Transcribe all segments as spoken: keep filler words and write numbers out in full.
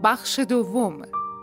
بخش دوم.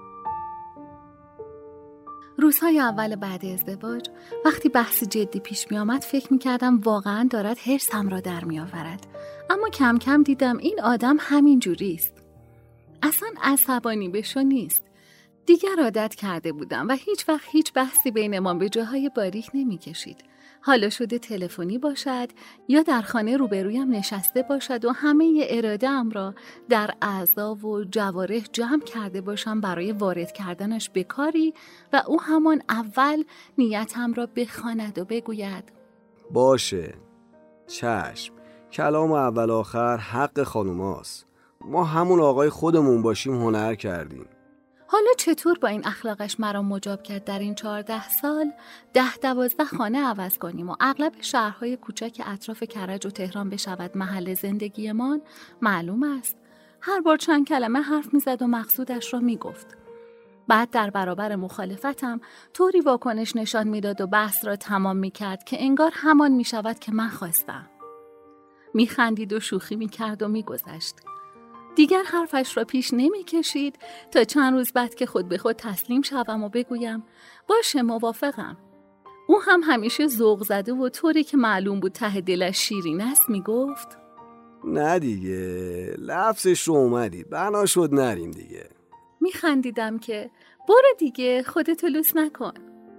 روزهای اول بعد ازدواج وقتی بحث جدی پیش می آمد فکر می کردم واقعا دارد حرصم را در می آورد. اما کم کم دیدم این آدم همین جوریست. اصلا عصبانی بشو نیست. دیگر عادت کرده بودم و هیچ وقت هیچ بحثی بین ما به جاهای باریک نمی کشید. حالا شده تلفنی باشد یا در خانه روبرویم نشسته باشد و همه اراده‌ام را در اعضا و جوارح جمع کرده باشم برای وارد کردنش به کاری و او همان اول نیتم را بخواند و بگوید باشه، چشم، کلام اول آخر حق خانوماست. ما همون آقای خودمون باشیم هنر کردیم. حالا چطور با این اخلاقش مرا مجاب کرد در این چهارده سال ده دوازده خانه عوض کنیم و اغلب شهرهای کوچک اطراف کرج و تهران بشود محل زندگیمان معلوم است. هر بار چند کلمه حرف میزد و مقصودش را میگفت. بعد در برابر مخالفتم طوری واکنش نشان میداد و بحث را تمام میکرد که انگار همان میشود که من خواستم. میخندید و شوخی میکرد و میگذشت. دیگر حرفش را پیش نمی کشید تا چند روز بعد که خود به خود تسلیم شوم و بگویم باشه موافقم. او هم همیشه ذوق زده و طوری که معلوم بود ته دلش شیرین است می گفت نه دیگه، لفظش رو اومدی، بنا شد نریم دیگه. می خندیدم که برو دیگه، خودتو لوس نکن.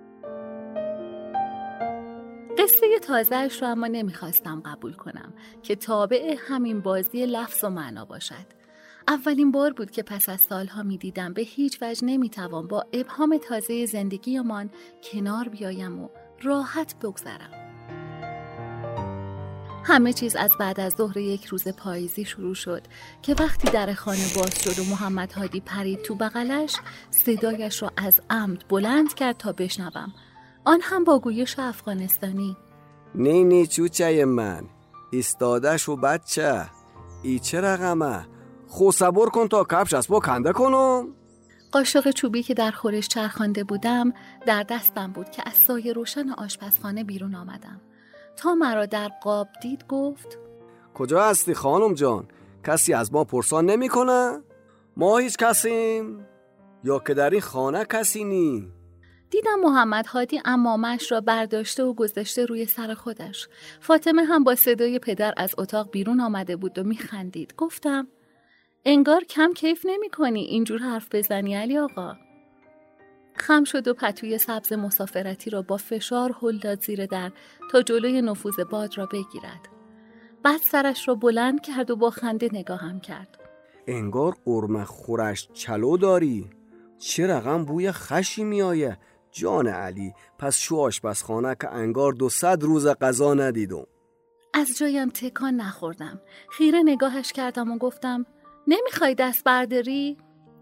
قصه تازه‌اش را اما نمیخواستم قبول کنم که تابع همین بازی لفظ و معنا باشد. اولین بار بود که پس از سالها می دیدم به هیچ وجه نمیتوان با ابهام تازه زندگیمان کنار بیایم و راحت بگذرم. همه چیز از بعد از ظهر یک روز پاییزی شروع شد که وقتی در خانه باز شد و محمد هادی پرید تو بغلش، صدایش را از عمد بلند کرد تا بشنوم، آن هم با گویش افغانستانی. نی نی چوچه من ایستاده شو بچه، ای چه رقمه، خو صبر کن تا کفش از با کنده کنم. قاشق چوبی که در خورش چرخانده بودم در دستم بود که از سایه روشن آشپزخانه بیرون آمدم. تا مرا در قاب دید گفت کجا هستی خانم جان؟ کسی از ما پرسان نمی کنه؟ ما هیچ کسیم؟ یا که در این خانه کسی نی؟ دیدم محمد هادی عمامش را برداشته و گذاشته روی سر خودش. فاطمه هم با صدای پدر از اتاق بیرون آمده بود و میخندید. گفتم انگار کم کیف نمی کنی اینجور حرف بزنی علی آقا. خم شد و پتوی سبز مسافرتی را با فشار هل داد زیر در تا جلوی نفوذ باد را بگیرد. بعد سرش را بلند کرد و با خنده نگاهم کرد. انگار قرمه خورش چلو داری. چه رقم بوی خشی می آیه جان علی. پس شو آشپزخانه که انگار دو صد روز غذا ندیدم. از جایم تکان نخوردم. خیره نگاهش کردم و گفتم نمیخوای دست برداری؟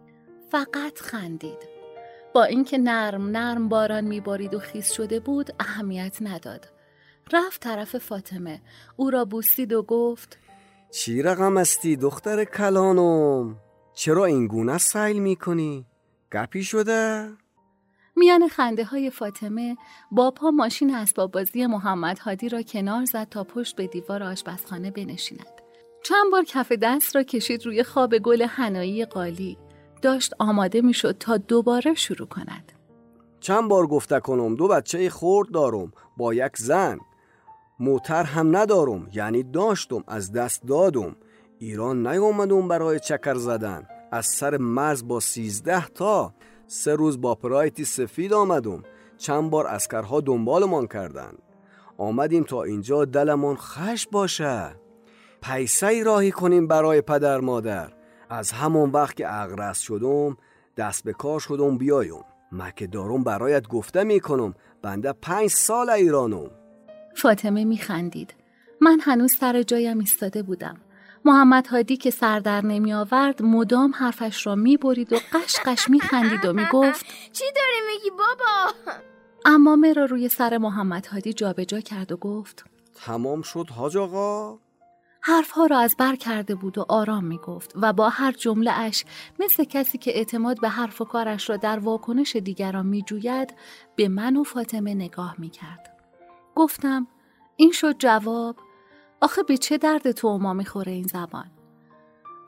فقط خندید. با اینکه نرم نرم باران میبارید و خیس شده بود اهمیت نداد. رفت طرف فاطمه، او را بوسید و گفت چی رقم استی دختر کلانم؟ چرا این گونه سیل میکنی؟ گپی شده؟ میان خنده های فاطمه با پا ماشین اسباب بازی محمد هادی را کنار زد تا پشت به دیوار آشپزخانه بنشیند. چند بار کف دست را کشید روی خواب گل حنایی قالی. داشت آماده میشد تا دوباره شروع کند. چند بار گفته کنم دو بچه خرد دارم با یک زن. موتر هم ندارم، یعنی داشتم از دست دادم. ایران نیومدم برای چکر زدن. از سر مرز با سیزده تا سه روز با پرایتی سفید آمدم. چند بار عسکرها دنبالمان کردن. آمدیم تا اینجا دلمون خش باشه. پیسه راهی کنیم برای پدر مادر. از همون وقت که اغرس شدم دست به کار شدم بیایم. مکه دارم برایت گفته میکنم بنده پنج سال ایرانم. فاطمه میخندید. من هنوز سر جایم ایستاده بودم. محمد هادی که سر در نمی آورد مدام حرفش را میبرید و قش قش میخندید و میگفت چی داری میگی بابا؟ عمامه را روی سر محمد هادی جابجا کرد و گفت تمام شد حاج آقا؟ حرفها را از بر کرده بود و آرام می گفت و با هر جمله اش مثل کسی که اعتماد به حرف و کارش را در واکنش دیگران می جوید به من و فاطمه نگاه می کرد. گفتم این شد جواب؟ آخه به چه درد تو ما می خوره این زبان؟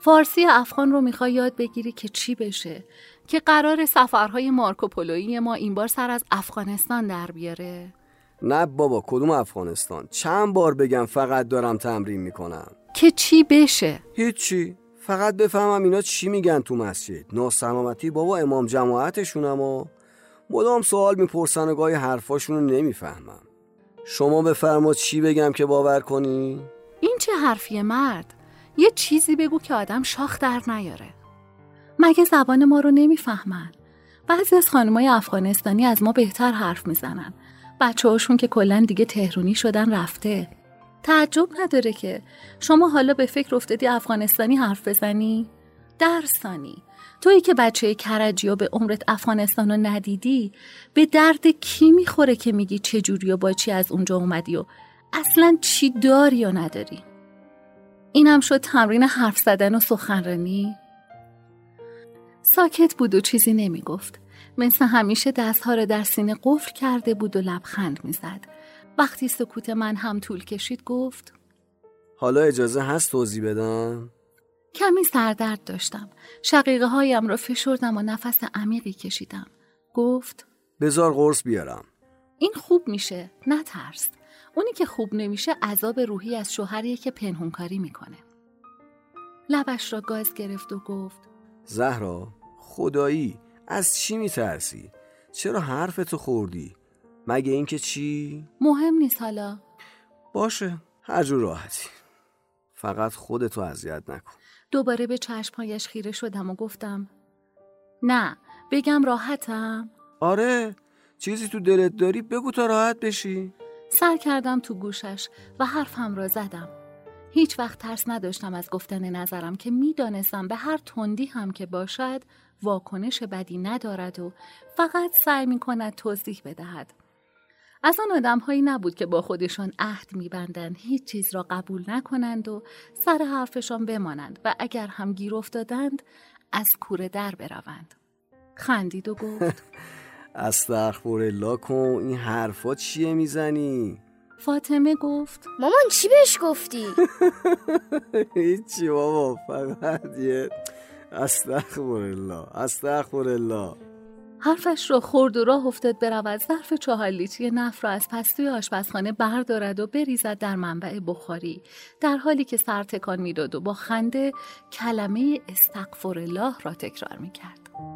فارسی افغان رو میخوای یاد بگیری که چی بشه؟ که قرار سفرهای مارکوپولویی ما این بار سر از افغانستان در بیاره؟ نه بابا، کدوم افغانستان؟ چند بار بگم فقط دارم تمرین میکنم. که چی بشه؟ هیچی، فقط بفهمم اینا چی میگن تو مسجد. ناسلامتی بابا، امام جماعتشونم و مدام سوال میپرسن و گاهی حرفاشونو نمیفهمم. شما بفرما چی بگم که باور کنی؟ این چه حرفیه مرد؟ یه چیزی بگو که آدم شاخ در نیاره. مگه زبان ما رو نمیفهمن؟ بعضی از خانمای افغانستانی از ما بهتر حرف میزنن. بچه هاشون که کلن دیگه تهرونی شدن رفته. تعجب نداره که شما حالا به فکر افتادی افغانستانی حرف بزنی؟ درسانی، تویی که بچه کرجی و به عمرت افغانستان رو ندیدی، به درد کی میخوره که میگی چجوری و با چی از اونجا اومدی و اصلا چی داری و نداری؟ اینم شد تمرین حرف زدن و سخنرانی؟ ساکت بود و چیزی نمیگفت. مثل همیشه دستها رو در سینه قفل کرده بود و لبخند میزد. وقتی سکوت من هم طول کشید گفت: حالا اجازه هست توضیح بدم؟ کمی سردرد داشتم. شقیقه هایم را فشردم و نفس عمیقی کشیدم. گفت: بذار قرص بیارم. این خوب میشه، نترس. اونی که خوب نمیشه عذاب روحی از شوهریه که پنهونکاری میکنه. لبش را گاز گرفت و گفت: زهرا، خدایی از چی میترسی؟ چرا حرفتو خوردی؟ مگه این که چی؟ مهم نیست حالا. باشه، هر جور راحتی. فقط خودتو اذیت نکن. دوباره به چشمهایش خیره شدم و گفتم: نه، بگم راحتم؟ آره، چیزی تو دلت داری بگو تا راحت بشی. سر کردم تو گوشش و حرفم را زدم. هیچ وقت ترس نداشتم از گفتن نظرم که میدانستم به هر تندی هم که باشد واکنش بدی ندارد و فقط سعی میکند توضیح بدهد. از آن آدم هایی نبود که با خودشان عهد میبندند هیچ چیز را قبول نکنند و سر حرفشان بمانند و اگر هم گیر افتادند از کوره در بروند. خندید و گفت: استغفرالله کن، این حرفا چیه میزنی؟ فاطمه گفت: مامان چی بهش گفتی؟ هیچی بابا، فقط یه استغفرالله استغفرالله. حرفش را خورد و راه افتاد برود ظرف چهار لیتری نفت را از پستوی آشپزخانه بردارد و بریزد در منبع بخاری، در حالی که سر تکان میداد و با خنده کلمه استغفرالله را تکرار میکرد.